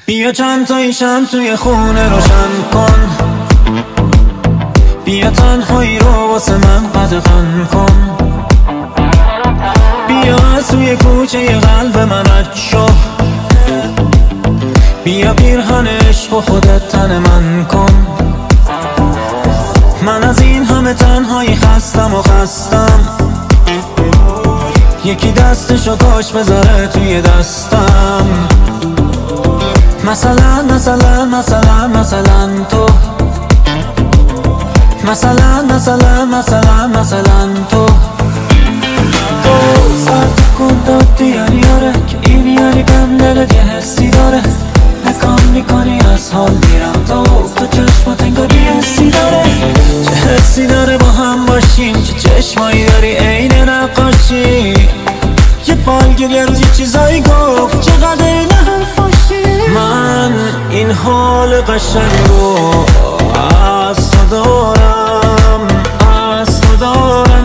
بیا چند تا شمع توی خونه روشن کن، بیا تنهایی رو واسه من قدغن کن، بیا از توی کوچه قلب من رد شو، بیا پیرهن عشق و خودت تن من کن. من از این همه تنهایی خستم و خستم، یکی دستشو کاش بذاره توی دستم. مثلا مثلا مثلا مثلا تو، مثلا مثلا مثلا مثلا تو سرد کن دادی یعنی آره که این یعنی بهم دلت یه حسی داره. نکام میکنی از حال میرم تو چشمات انگار یه حسی داره. چه حسی داره با هم باشیم، چه چشمایی داری عین نقاشی. یه فالگیر یه روز یه چیزایی گفت چقدر این حرفاشی. من این حال قشنگو از تو دارم، از تو دارم.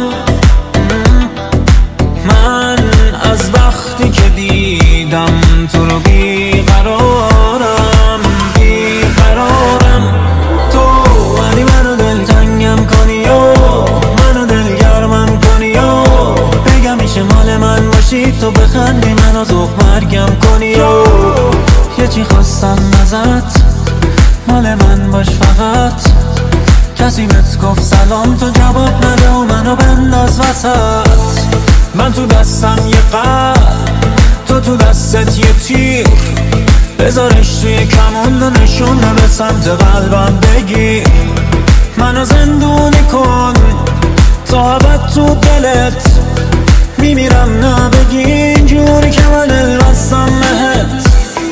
من از وقتی که دیدم تو رو بیقرارم، بیقرارم. تو ولی منو دلتنگم کنی و منو دلگرمم کنی و بگم میشه مال من باشی، تو بخندی منو ذوق مرگم کنی و یه چی خواستم ازت، مال من باش فقط. کسی بهت گفت سلام تو جواب نده و منو بنداز وسط. من تو دستم یه قلب، تو دستت یه تیر، بذارش توی کمون و نشونه به سمت قلبم بگیر. منو زندونی کن تا ابد تو دلت، میمیرم نبگی اینجوری که من البستم بهت.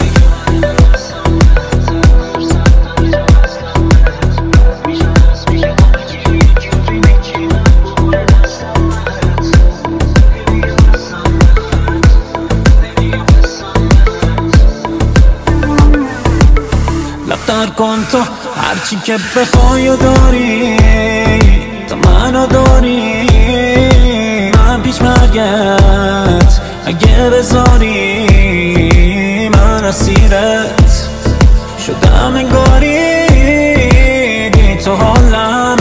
لفتر کن تو هرچی که بخوای و داری، تو منو داری. من پیش مرگت اگه بذاری، من اسیرت شدم انگاری. بی تو حالم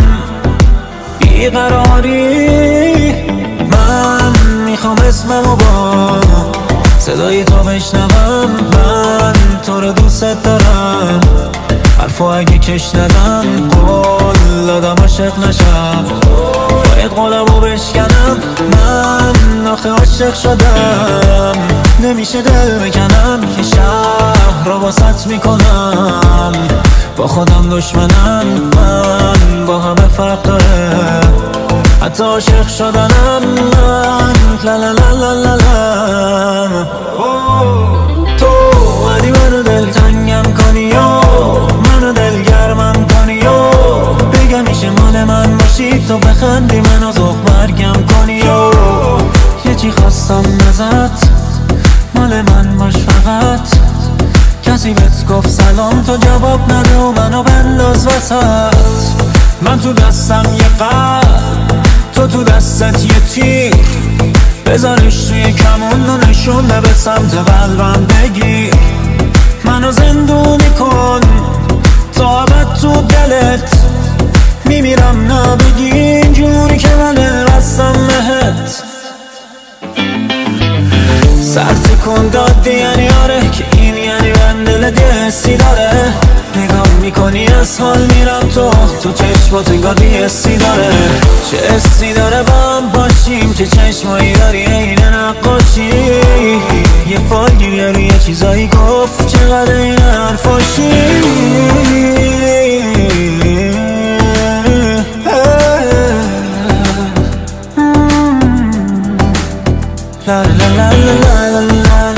بیقراری. من میخوام اسممو با صدای تو بشنوم. من تو رو دوست دارم، حرفو اگه کش ندم قول دادم عاشق نشم. باید قولمو بشکنم، من آخه عاشق شدم. نمیشه دل بکنم، یه شهر رو واسط میکنم. با خودم دشمنم، من با همه فرق داره. حتی عاشق شدنم من لا لا لا لا لا لا. تو ولی منو دلتنگم کنی و منو دلگرمم کنی و بگم میشه مال من باشی، تو بخندی منو ذوق مرگم کنی و یه چی خواستم ازت، مال من باش فقط. کسی بهت گفت سلام تو جواب نده و منو بنداز وسط. من تو دستم یه قلب، تو دستت یه تیر، بذارش توی کمون و نشونه به سمت قلبم بگیر. منو زندونی کن تا ابد تو دلت، میمیرم نبگی اینجوری که من البستم بهت. سرد کن دادی یعنی آره که این یعنی من دلت یه حسی داره. نگاه میکنی از حال میرم تو چشمات انگار یه حسی داره. چه حسی داره با هم باشیم، چه چشمایی داری عین نقاشی. یه فالگیر روی یه چیزایی گفت چقدر این حرفاشی. لا لا لا لا لا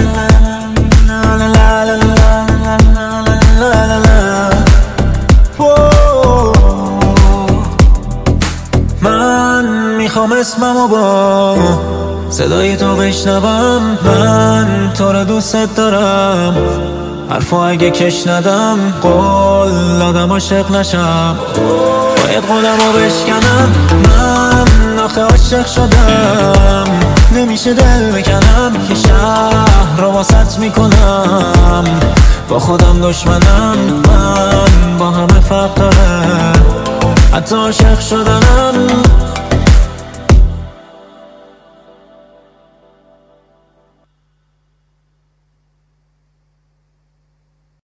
میخوام اسممو با صدای تو بشنوم. من تو رو دوست دارم، حرفو اگه کش ندم قول دادم عاشق نشم. باید قولمو بشکنم، من آخه عاشق شدم. نمیشه دل بکنم، یه شهر رو واسط میکنم. با خودم دشمنم، من با همه فرق داره. حتی عاشق شدم